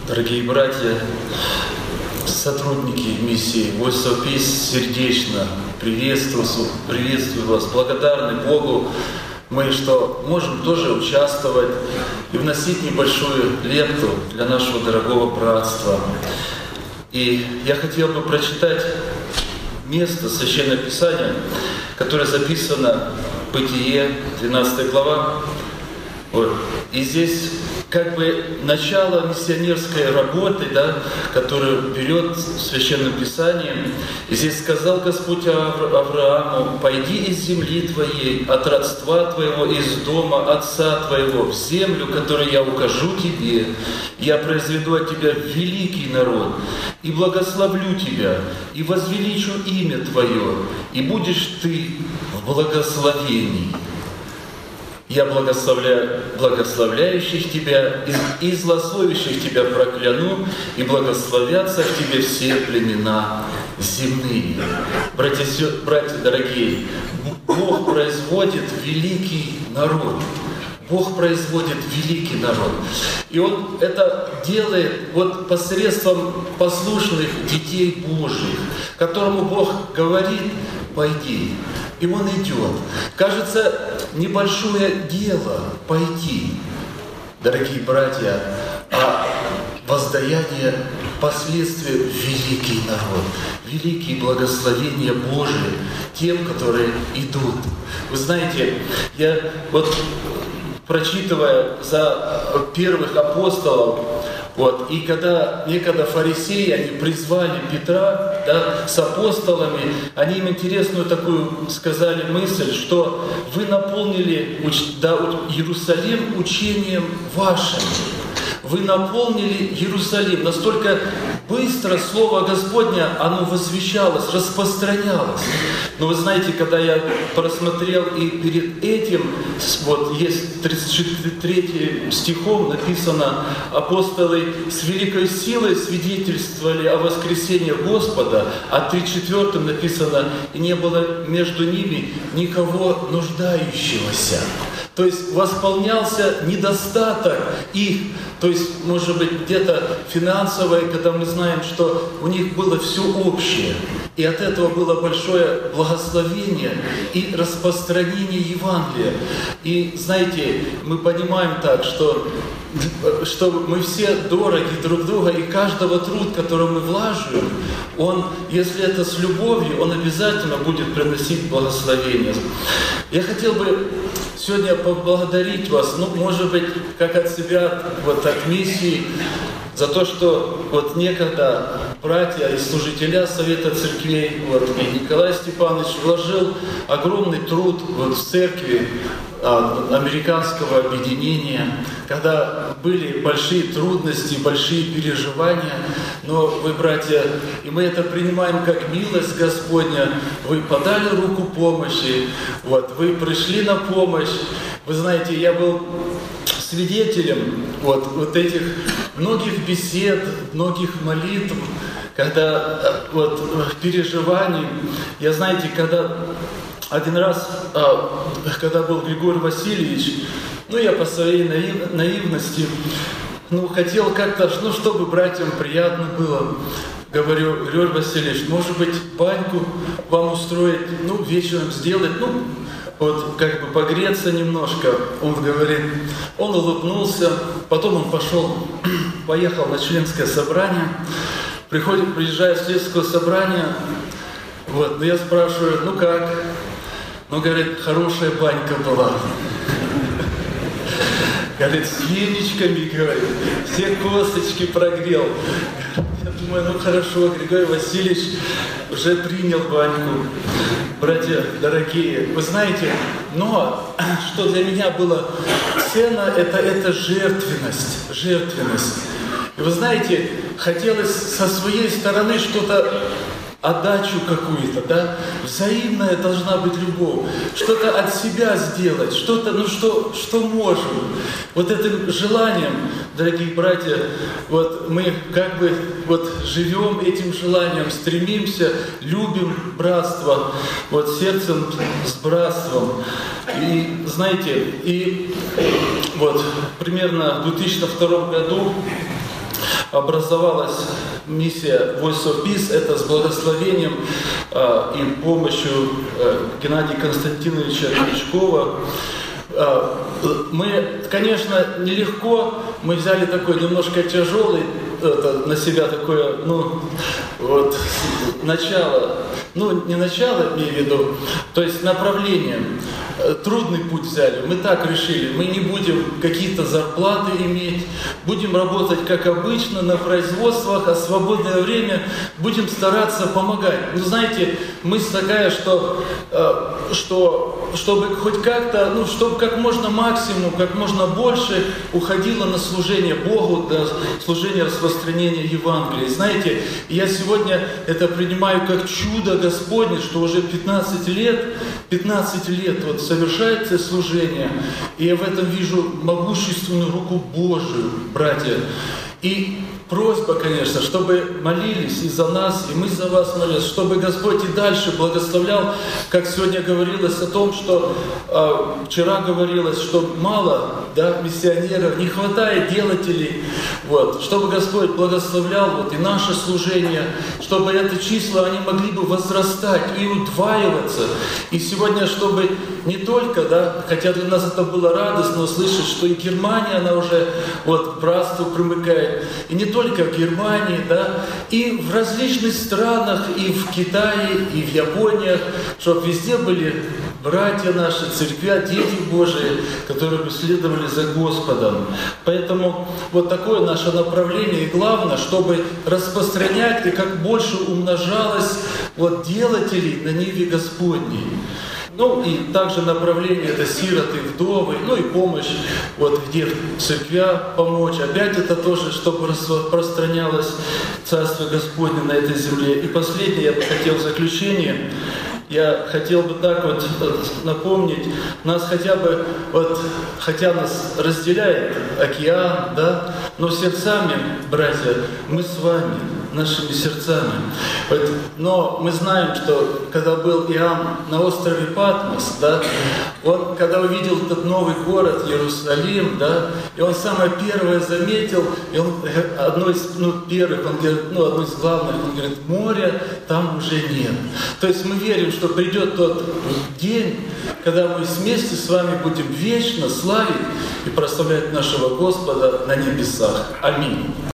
Дорогие братья, сотрудники миссии Voice of Peace, сердечно приветствую вас, благодарны Богу мы, что можем тоже участвовать и вносить небольшую лепту для нашего дорогого братства. И я хотел бы прочитать место Священного Писания, которое записано в Бытие, 12 глава. И здесь как бы начало миссионерской работы, которую берет в Священном Писании. И здесь сказал Господь Аврааму: «Пойди из земли твоей, от родства твоего, из дома отца твоего, в землю, которую я укажу тебе. Я произведу от тебя великий народ, и благословлю тебя, и возвеличу имя твое, и будешь ты в благословении. Я благословляю благословляющих тебя, и злословящих тебя прокляну, и благословятся в тебе все племена земные». Братья дорогие, Бог производит великий народ. Бог производит великий народ. И Он это делает посредством послушных детей Божьих, которому Бог говорит: «Пойди». И он идет. Кажется, небольшое дело пойти, дорогие братья, а воздаяние последствия великий народ, великие благословения Божии тем, которые идут. Вы знаете, я прочитывая за первых апостолов, и когда некогда фарисеи, они призвали Петра с апостолами, они им интересную такую сказали мысль, что вы наполнили Иерусалим учением вашим. Вы наполнили Иерусалим. Настолько быстро Слово Господне, оно возвещалось, распространялось. Но вы знаете, когда я просмотрел и перед этим, есть 33 стихом написано: «Апостолы с великой силой свидетельствовали о воскресении Господа», а 34 написано: «И не было между ними никого нуждающегося». То есть восполнялся недостаток их, то есть, может быть, где-то финансовое, когда мы знаем, что у них было все общее. И от этого было большое благословение и распространение Евангелия. И, знаете, мы понимаем так, что мы все дороги друг друга, и каждого труд, который мы влаживаем, он, если это с любовью, он обязательно будет приносить благословение. Я хотел бы сегодня поблагодарить вас, может быть, как от себя, от миссии, за то, что некогда братья и служителя Совета Церквей, и Николай Степанович вложил огромный труд в церкви американского объединения, когда были большие трудности, большие переживания. Но вы, братья, и мы это принимаем как милость Господня, вы подали руку помощи, вы пришли на помощь. Вы знаете, я был свидетелем этих многих бесед, многих молитв, когда переживаний. Я, знаете, когда один раз, когда был Григорий Васильевич, я по своей наивности, хотел как-то, чтобы братьям приятно было. Говорю: Григорий Васильевич, может быть, баньку вам устроить, вечером сделать, погреться немножко. Он говорит, он улыбнулся, потом он поехал на членское собрание, приезжает с членского собрания, я спрашиваю: как? Говорит, хорошая банька была. Говорит, с яичками, говорит, все косточки прогрел. Я думаю, хорошо, Григорий Васильевич уже принял баньку. Братья дорогие, вы знаете, но что для меня было ценно, это жертвенность. И вы знаете, хотелось со своей стороны что-то, отдачу какую-то, взаимная должна быть любовь, что-то от себя сделать, что-то, что можем. Этим желанием, дорогие братья, мы живем этим желанием, стремимся, любим братство, сердцем с братством. И знаете, примерно в 2002 году образовалась миссия Voice of Peace. Это с благословением и помощью Геннадия Константиновича Крючкова. Мы, конечно, нелегко, мы взяли такой немножко тяжелый, на себя такое, начало, не начало, имею в виду, то есть направление. Трудный путь взяли. Мы так решили. Мы не будем какие-то зарплаты иметь. Будем работать, как обычно, на производствах, а свободное время будем стараться помогать. Знаете, мысль такая, что чтобы хоть как-то, чтобы как можно максимум, как можно больше уходило на служение Богу, на служение распространения Евангелия. Знаете, я сегодня это принимаю как чудо Господне, что уже 15 лет вот совершается служение, и я в этом вижу могущественную руку Божию, братья. И просьба, конечно, чтобы молились и за нас, и мы за вас молились, чтобы Господь и дальше благословлял, как сегодня говорилось о том, что вчера говорилось, что мало, миссионеров, не хватает делателей, чтобы Господь благословлял и наше служение, чтобы это число, они могли бы возрастать и удваиваться. И сегодня, чтобы не только, хотя для нас это было радостно услышать, что и Германия, она уже к братству примыкает, и не только в Германии, и в различных странах, и в Китае, и в Японии, чтобы везде были братья наши, церквя, дети Божии, которые следовали за Господом. Поэтому такое наше направление, и главное, чтобы распространять и как больше умножалось делателей на ниве Господней. И также направление — это сироты, вдовы, и помощь, где в церквях помочь. Опять это тоже, чтобы распространялось Царство Господне на этой земле. И последнее, я бы хотел в заключение, я хотел бы так напомнить, нас хотя бы, хотя нас разделяет океан, но сердцами, братья, мы с вами, нашими сердцами. Но мы знаем, что когда был Иоанн на острове Патмос, он, когда увидел этот новый город Иерусалим, и он самое первое заметил, и он одно из первых, он говорит, одно из главных, он говорит, моря там уже нет. То есть мы верим, что придет тот день, когда мы вместе с вами будем вечно славить и прославлять нашего Господа на небесах. Аминь.